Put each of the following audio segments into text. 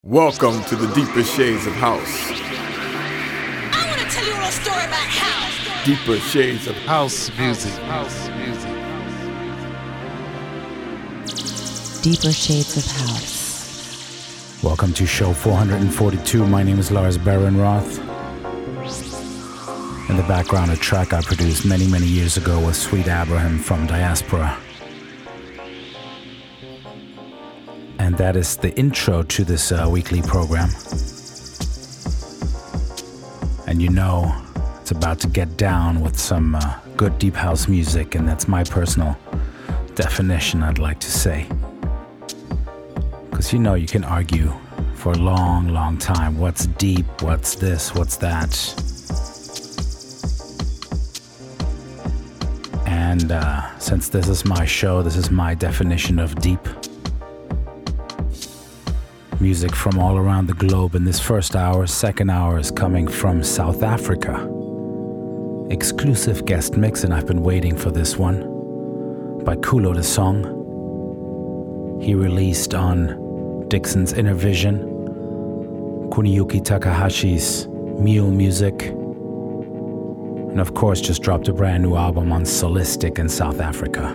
Welcome to the deeper shades of house. I want to tell you a little story about house. Deeper shades of House music. House music. Deeper Shades of House. Welcome to show 442. My name is Lars Baron-Roth. In the background, a track I produced many years ago with Sweet Abraham from Diaspora. And that is the intro to this weekly program. And you know, it's about to get down with some good deep house music, and that's my personal definition, I'd like to say. Because you know, you can argue for a long time. What's deep? What's this? What's that? And since this is my show, this is my definition of deep. Music from all around the globe in this first hour. Second hour is coming from South Africa. Exclusive guest mix, and I've been waiting for this one. By Kulo the Song. He released on Dixon's Inner Vision, Kuniyuki Takahashi's Mule Music, and of course just dropped a brand new album on Solistic in South Africa.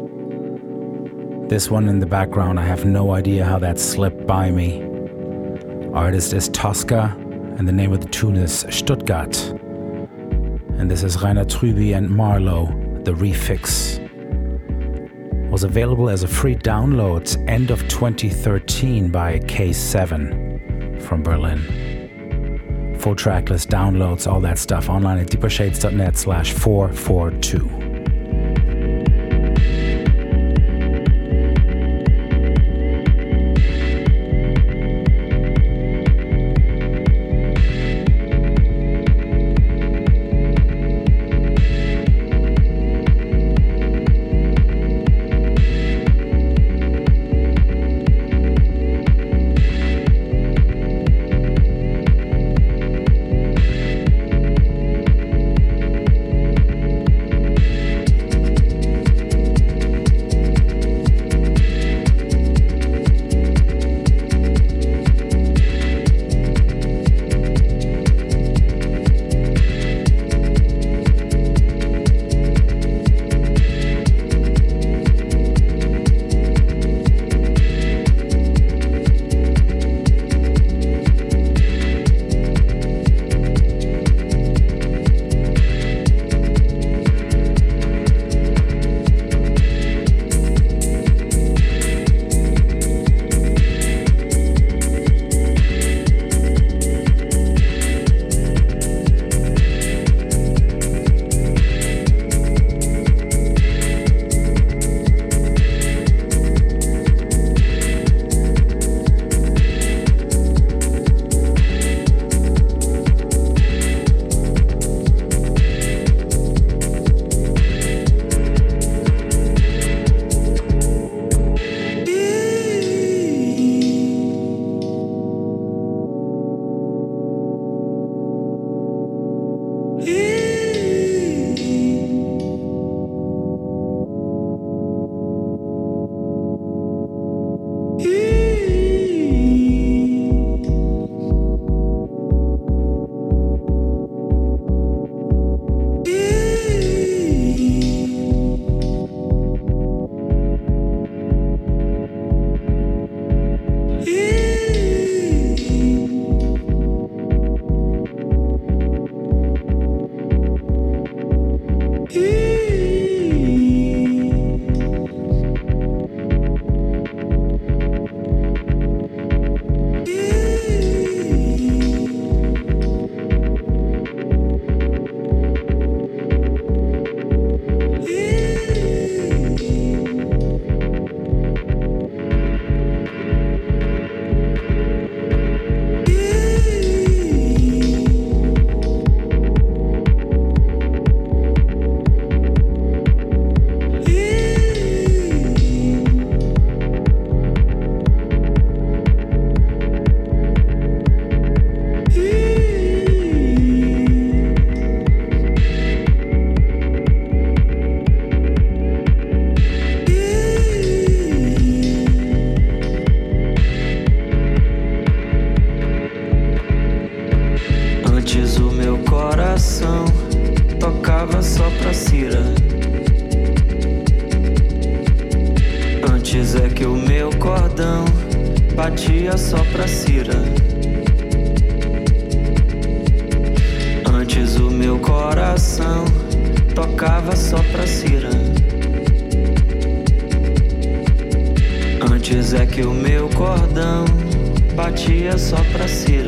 This one in the background, I have no idea how that slipped by me. Artist is Tosca, and the name of the tune is Stuttgart. And this is Rainer Trüby and Marlowe, the Refix. Was available as a free download end of 2013 by K7 from Berlin. Full tracklist downloads, all that stuff online at deepershades.net/442. tocava só pra Cira. Antes é que o meu cordão batia só pra Cira. Antes o meu coração tocava só pra Cira. Antes é que o meu cordão batia só pra Cira.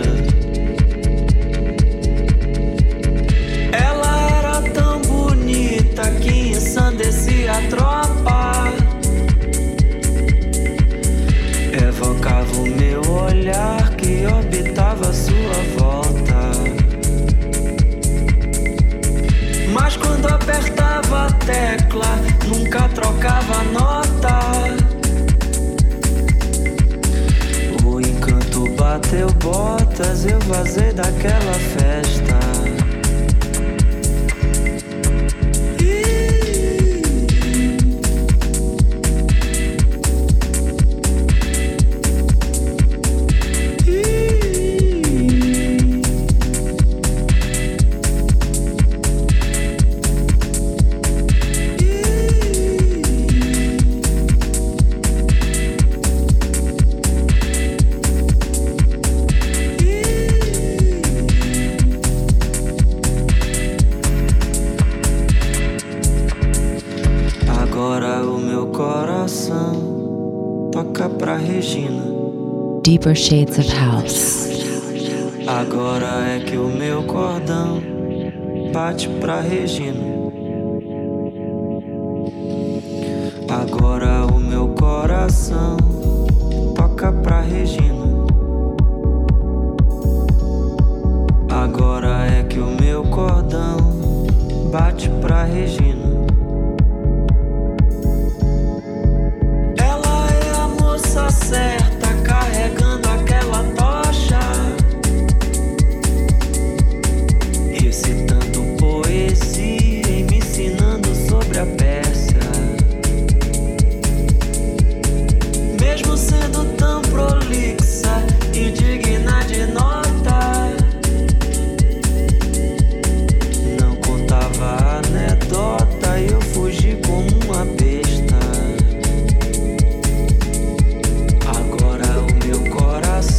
Ela era tão bonita que ensandecia a tropa. Evocava o meu olhar que orbitava a sua volta. Mas quando apertava a tecla, nunca trocava nota. O encanto bateu botas, eu vazei daquela festa. Deeper Shades of House. Agora é que o meu cordão bate pra Regina. Agora o meu coração toca pra Regina. Agora é que o meu cordão bate pra Regina. Ela é a moça certa, carregando aquela tocha, recitando poesia e me ensinando sobre a Pérsia. Mesmo sendo tão prolixa e digna de nota, não contava anedota e eu fugi como uma besta. Agora o meu coração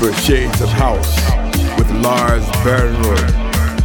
Deeper Shades of House with Lars Bernroyd.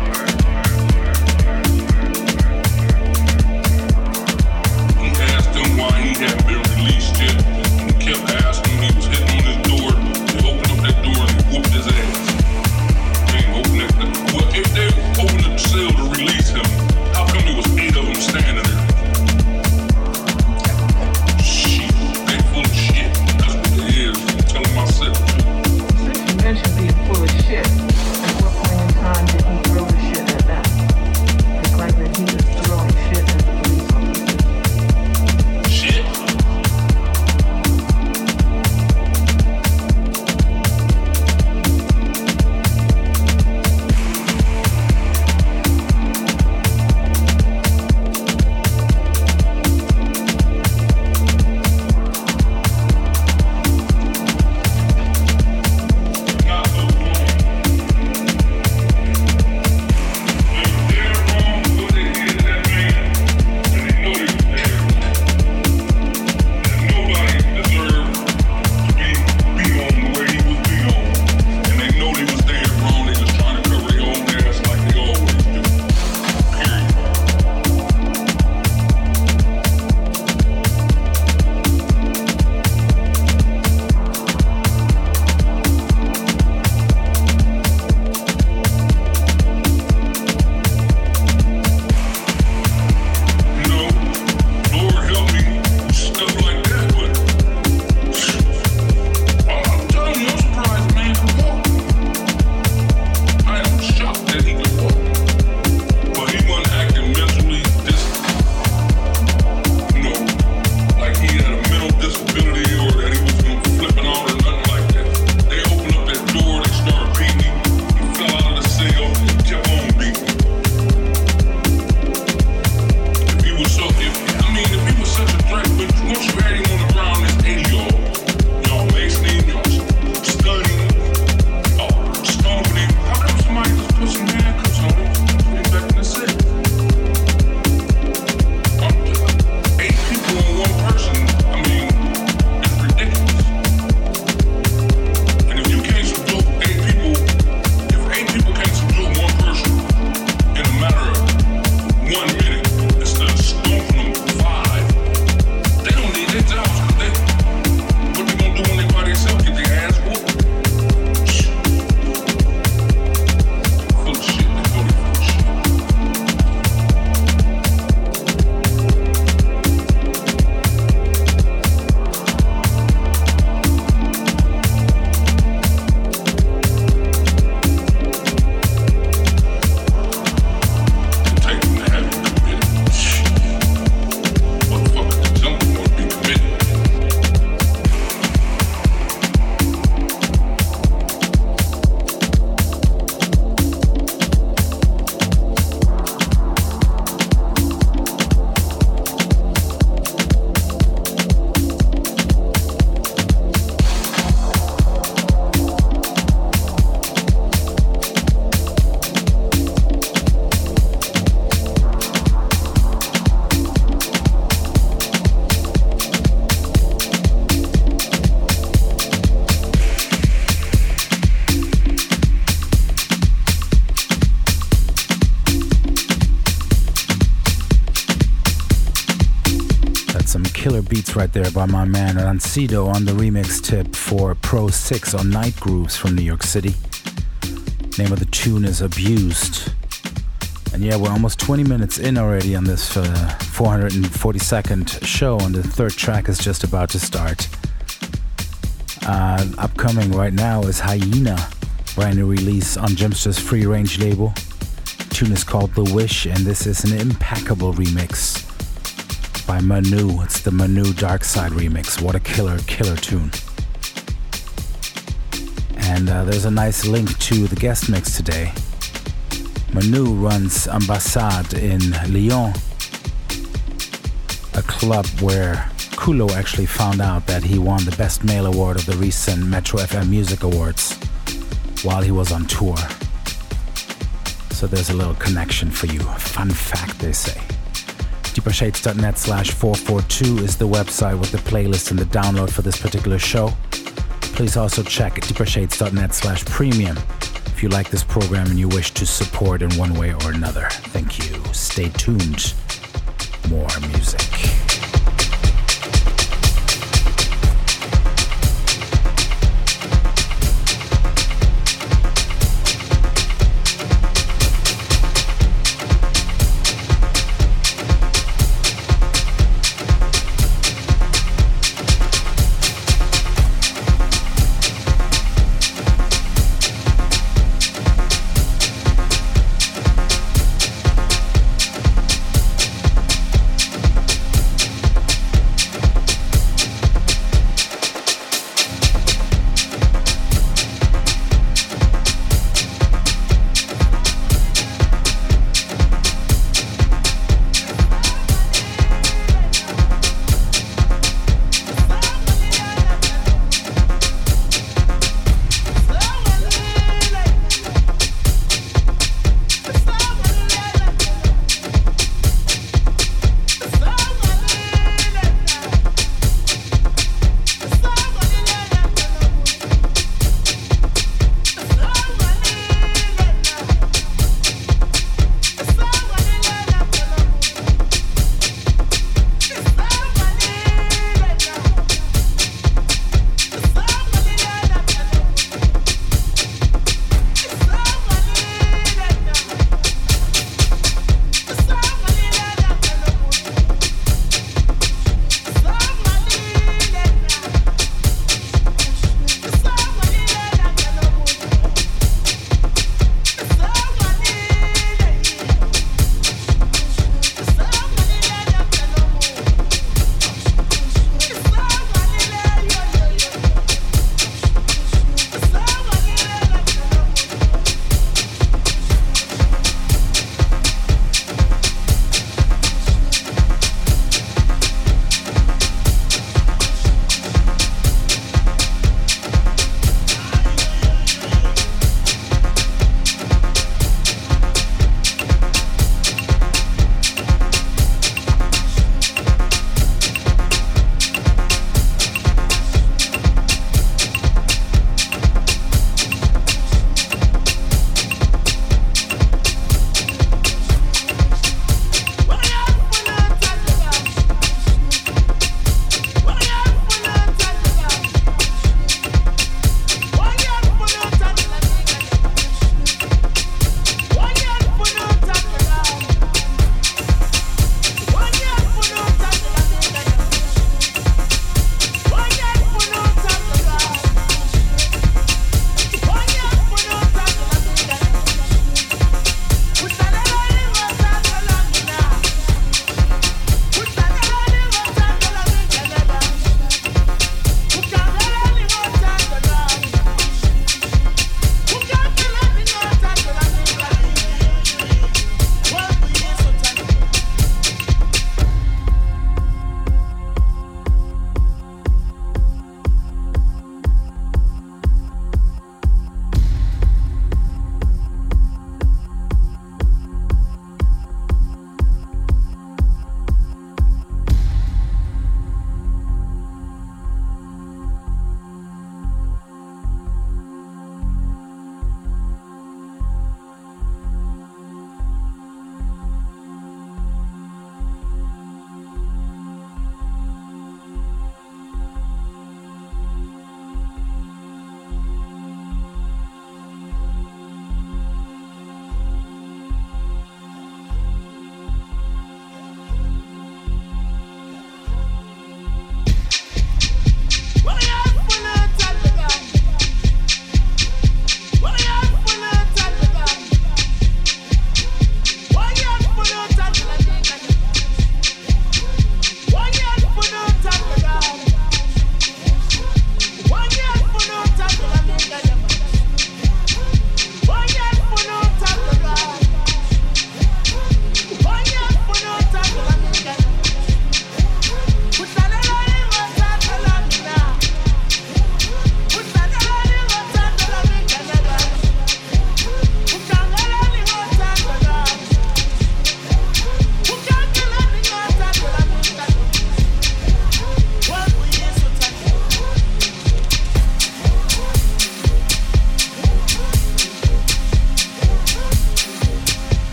Killer beats right there by my man Rancido on the remix tip for Pro 6 on Night Grooves from New York City. Name of the tune is Abused. And yeah, we're almost 20 minutes in already on this 442nd show, and the third track is just about to start. Upcoming right now is Hyena, brand new release on Jimster's free range label. The tune is called The Wish, and this is an impeccable remix by Manu. It's the Manu Dark Side remix. What a killer tune. And there's a nice link to the guest mix today. Manu runs Ambassade in Lyon, a club where Kulo actually found out that he won the Best Male Award of the recent Metro FM Music Awards while he was on tour. So there's a little connection for you. A fun fact, they say. deepershades.net/442 is the website with the playlist and the download for this particular show. Please also check deepershades.net/premium if you like this program and you wish to support in one way or another. Thank you. Stay tuned. More music.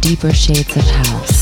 Deeper Shades of House.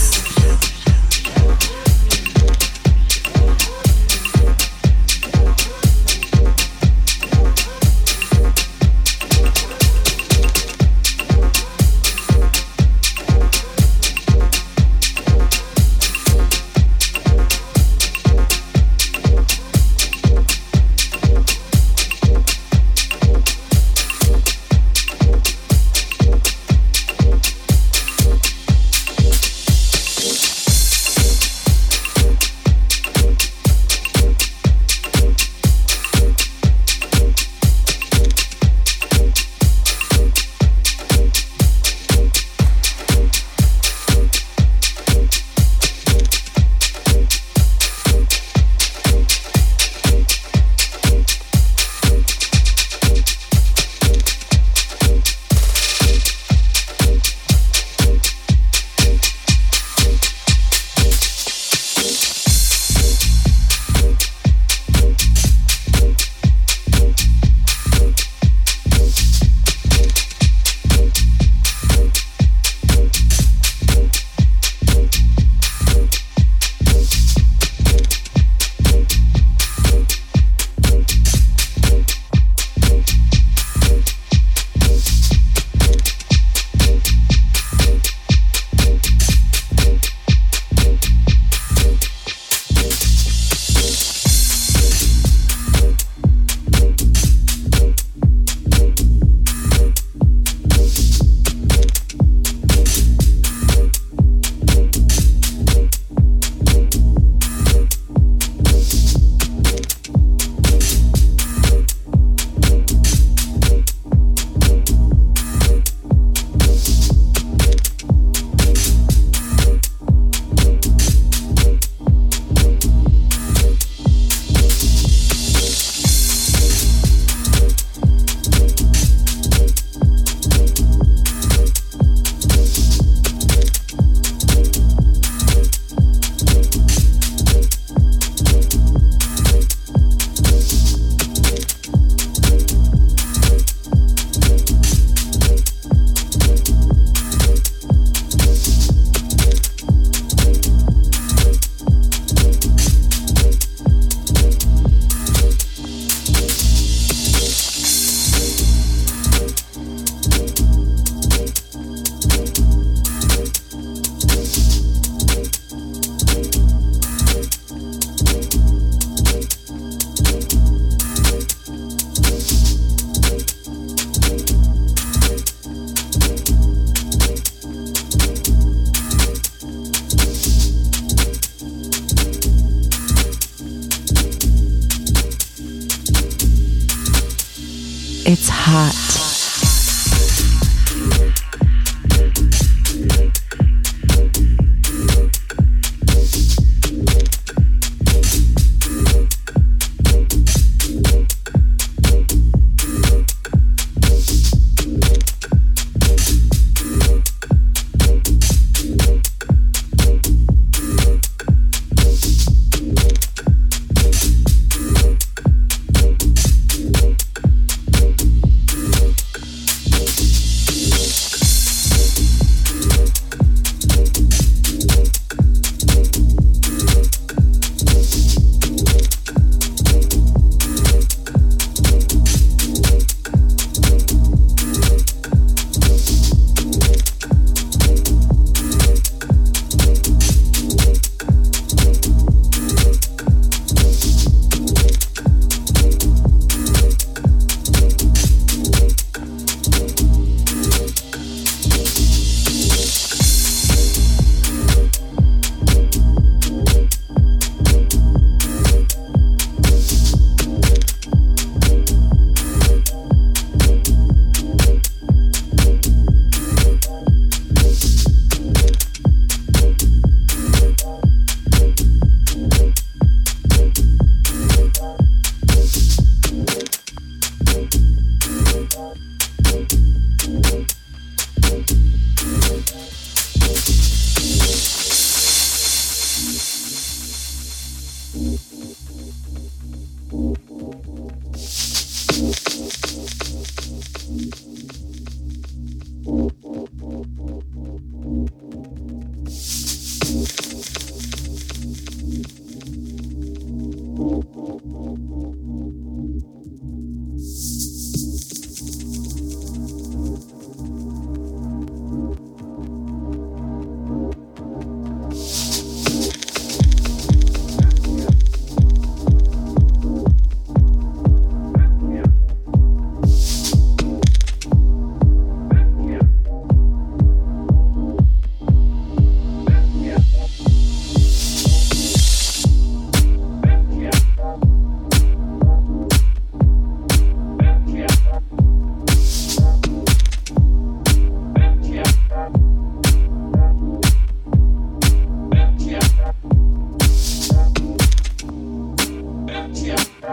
It's hot.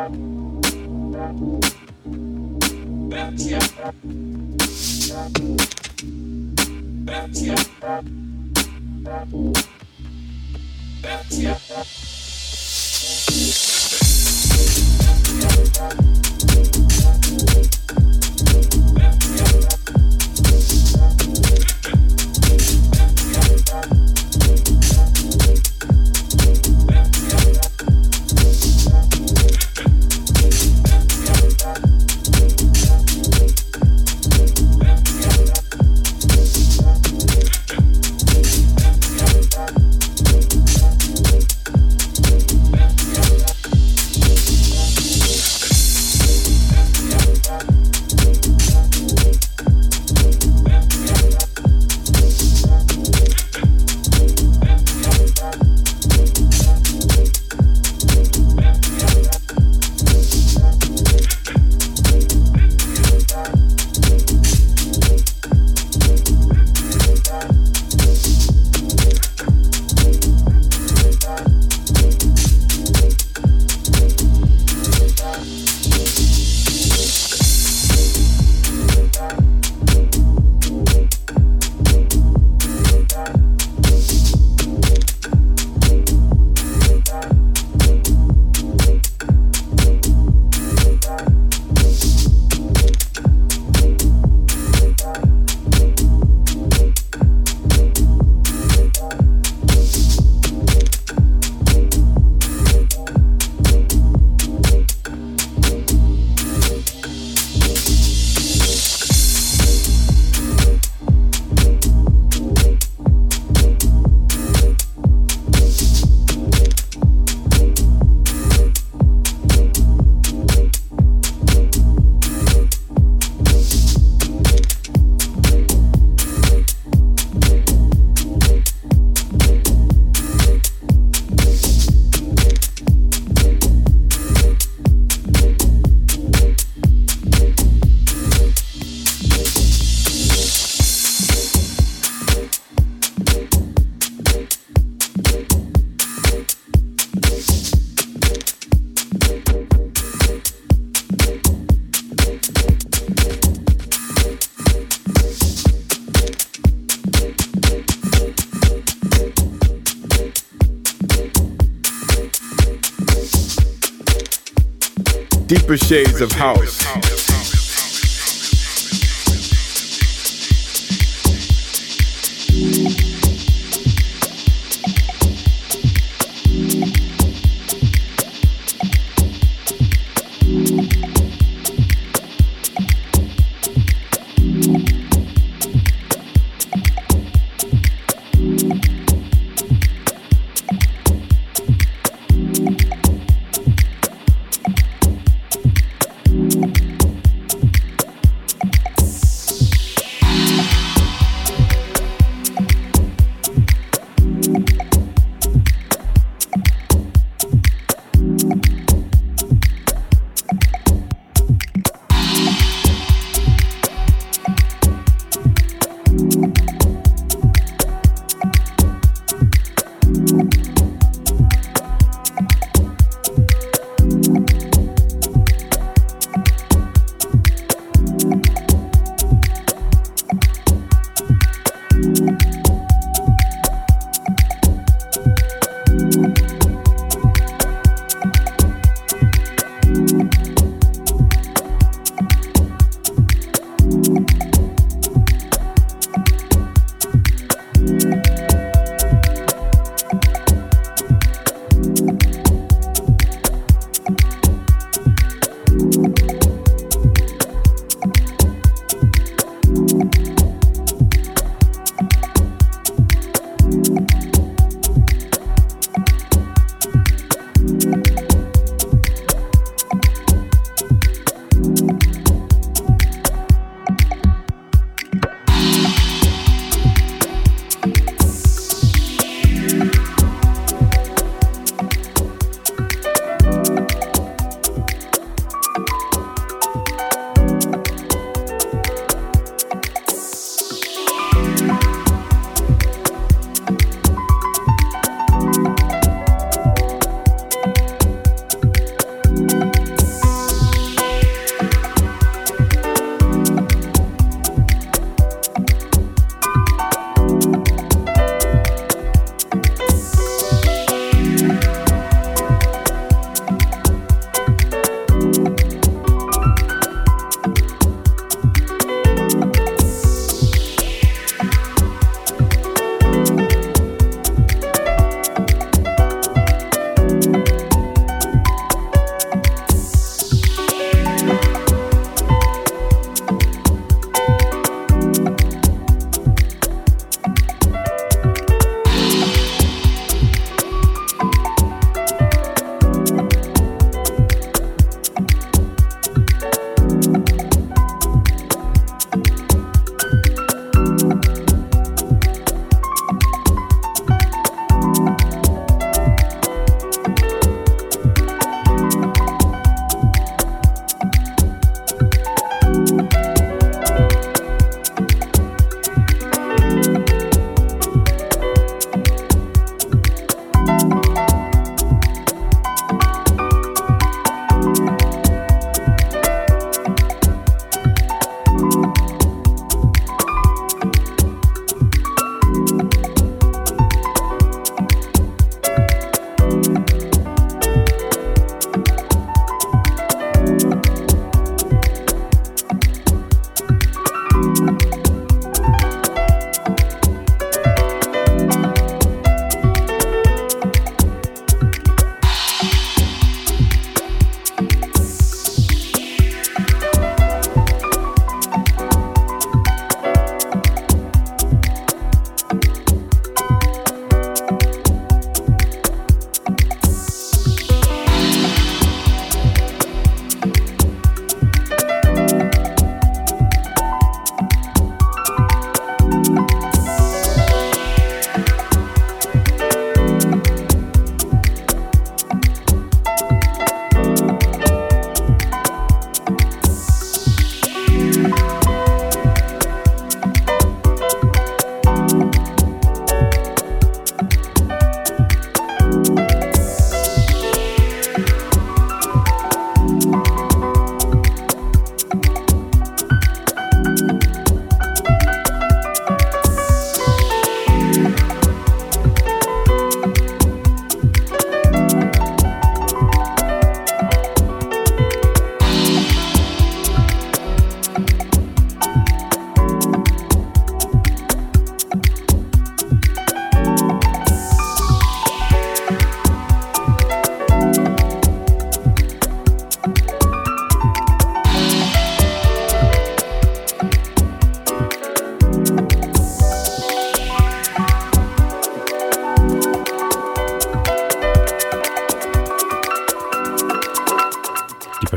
Deeper shades of house.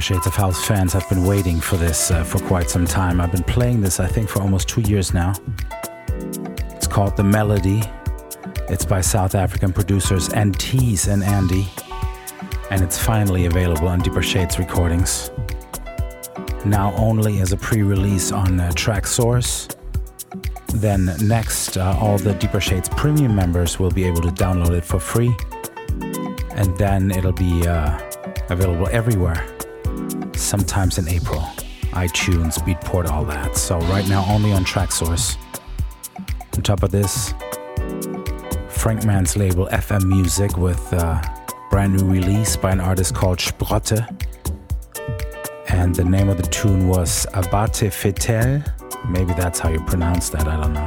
Shades of House fans have been waiting for this for quite some time. I've been playing this, I think, for almost 2 years now. It's called The Melody. It's by South African producers Antis and Andy. And it's finally available on Deeper Shades Recordings. Now only as a pre-release on Traxsource. Then next, all the Deeper Shades premium members will be able to download it for free. And then it'll be available everywhere, sometimes in April. iTunes, Beatport, all that. So right now only on Traxsource. On top of this, Frankman's label FM Music with a brand new release by an artist called Sprotte. And the name of the tune was Abate Fetel. Maybe that's how you pronounce that, I don't know.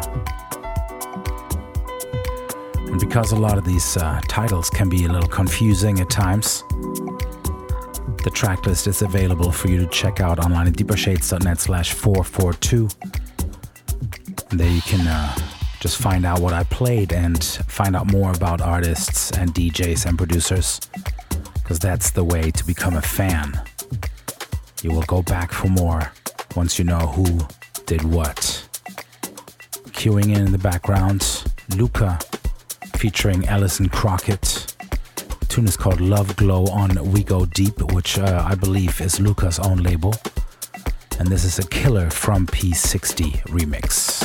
And because a lot of these titles can be a little confusing at times, the tracklist is available for you to check out online at deepershades.net/442. And there you can just find out what I played and find out more about artists and DJs and producers, because that's the way to become a fan. You will go back for more once you know who did what. Queuing in the background, Luca featuring Alison Crockett. The tune is called Love Glow on We Go Deep, which I believe is Luca's own label. And this is a Killer from P60 remix.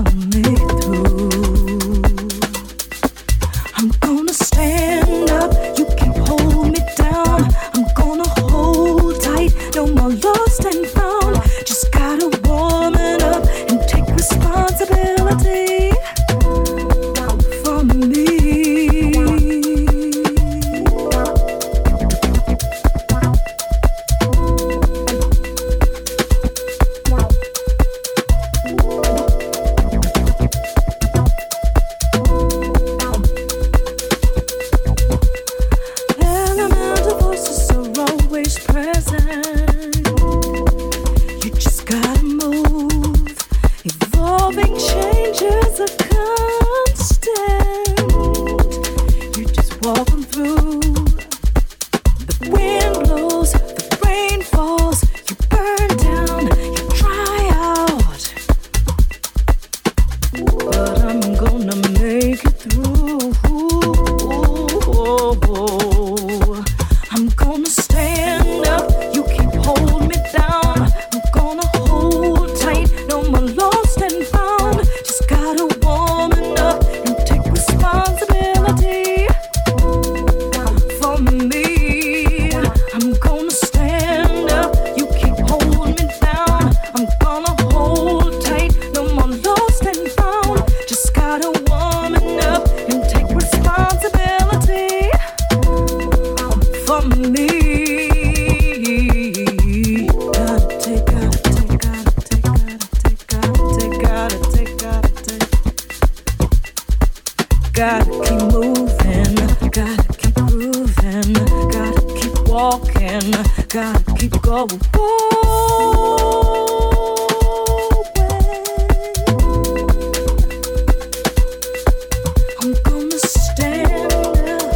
I'm gonna stand up Gotta keep moving, gotta keep grooving, gotta keep walking, gotta keep going. I'm gonna stand up.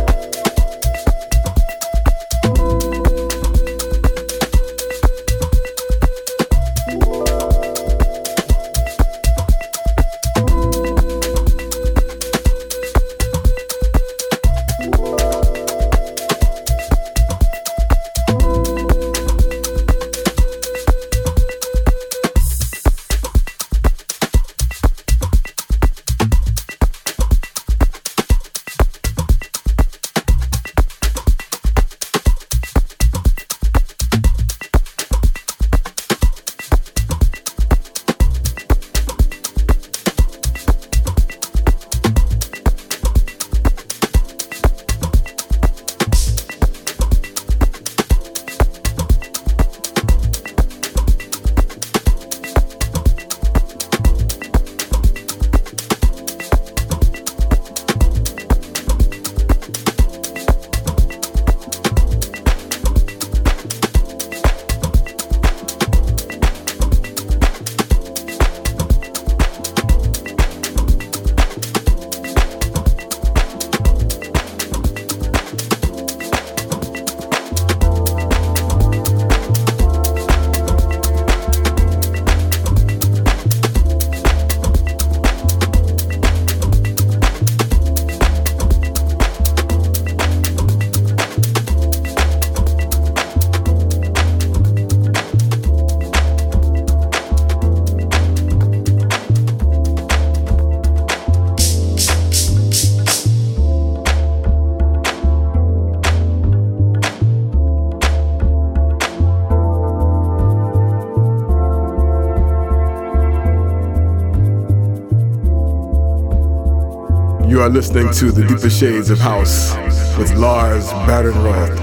You are listening to The Deeper Shades of House with Lars Badenroth.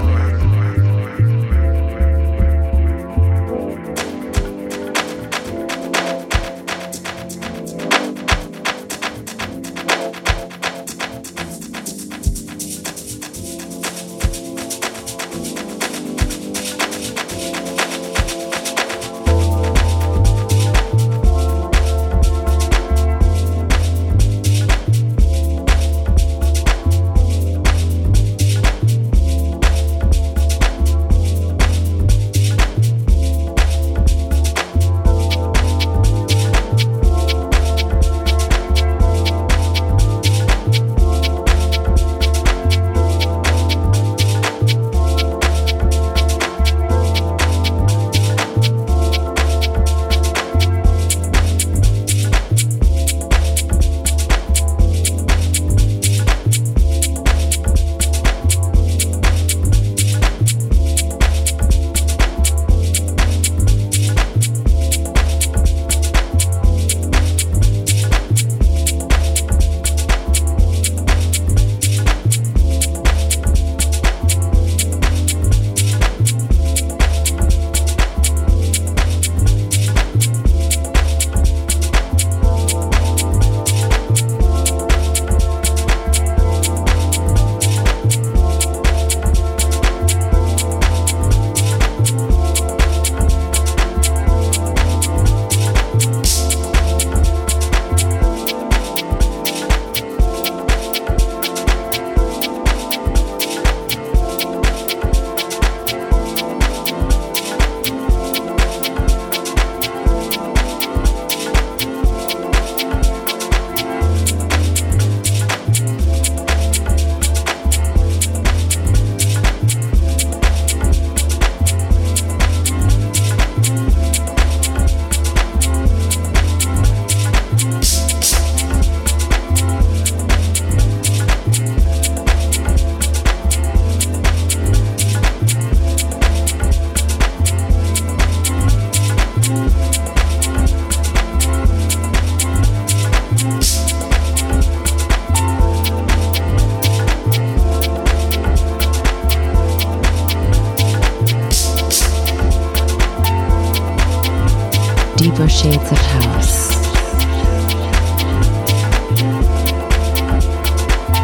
Deeper Shades of House.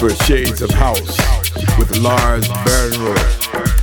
Deeper Shades of House with Lars Bernroth.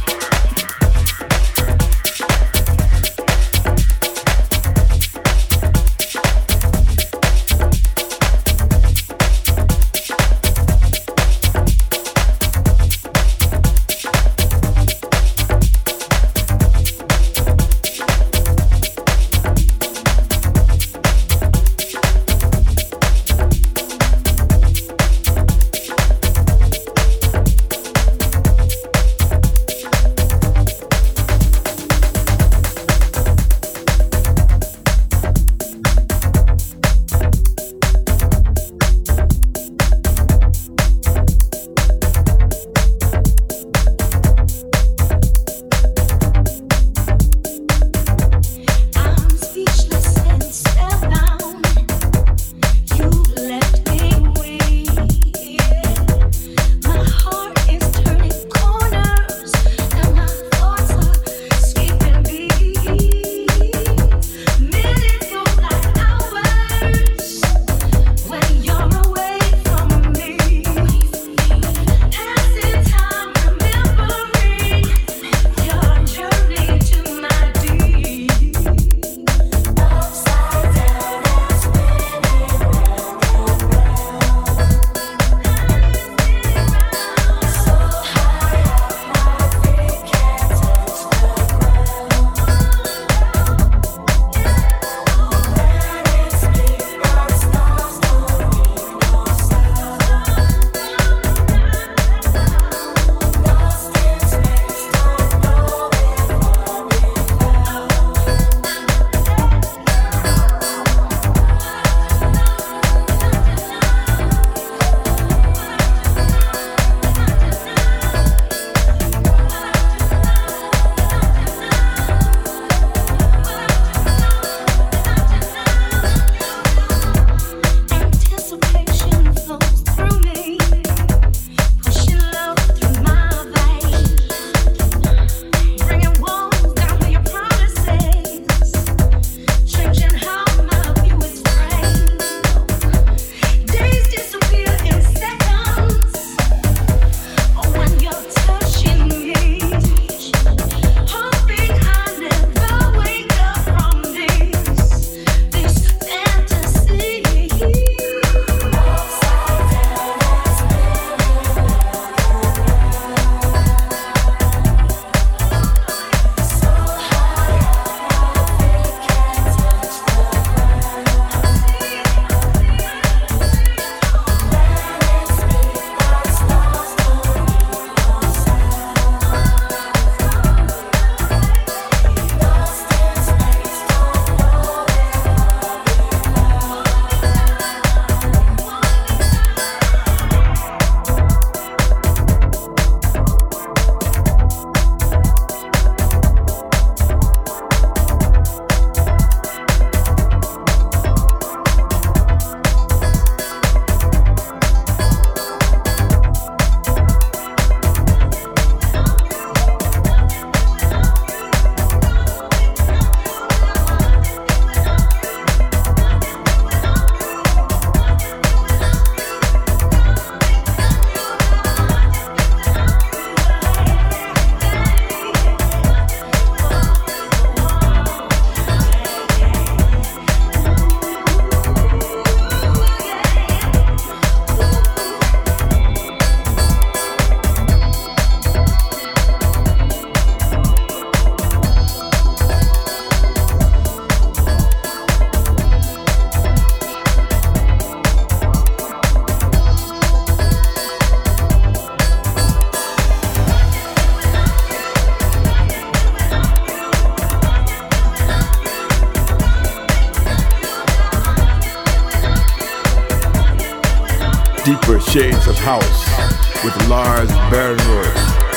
Deeper Shades of House with Lars Bernroth.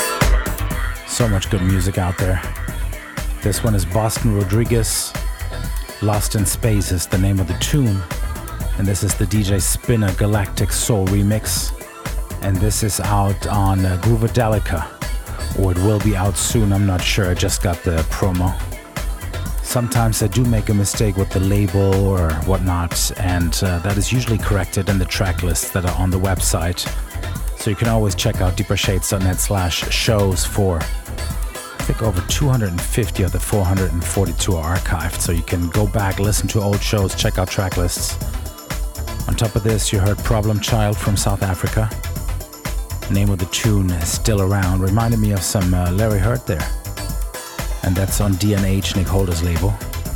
So much good music out there. This one is Boston Rodriguez. Lost in Space is the name of the tune. And this is the DJ Spinner Galactic Soul remix. And this is out on Groovadelica. Or it will be out soon, I'm not sure. I just got the promo. Sometimes I do make a mistake with the label or whatnot, and that is usually corrected in the track lists that are on the website. So you can always check out deepershades.net/shows for, I think, over 250 of the 442 are archived. So you can go back, listen to old shows, check out track lists. On top of this, you heard Problem Child from South Africa. Name of the tune is Still Around. Reminded me of some Larry Hurt there. And that's on D&H, Nick Holder's label.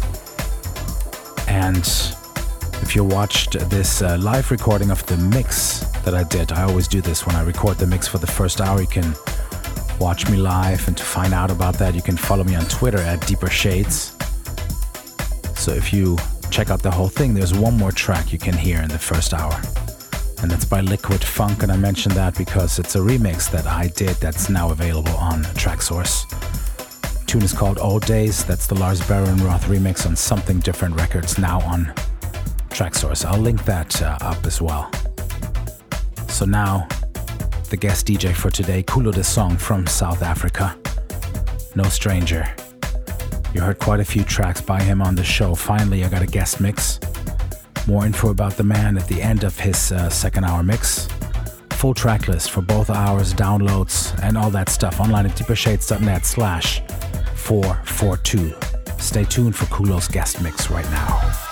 And if you watched this live recording of the mix that I did, I always do this when I record the mix for the first hour. You can watch me live, and to find out about that, you can follow me on Twitter at Deeper Shades. So if you check out the whole thing, there's one more track you can hear in the first hour. And that's by Liquid Funk, and I mentioned that because it's a remix that I did that's now available on Traxsource. The tune is called Old Days. That's the Lars Behrenroth remix on Something Different Records, now on Traxsource. I'll link that up as well. So now, the guest DJ for today, Kulo De Song from South Africa. No stranger. You heard quite a few tracks by him on the show. Finally, I got a guest mix. More info about the man at the end of his second hour mix. Full track list for both hours, downloads, and all that stuff online at deepershades.net/442. Stay tuned for Kulo's guest mix right now.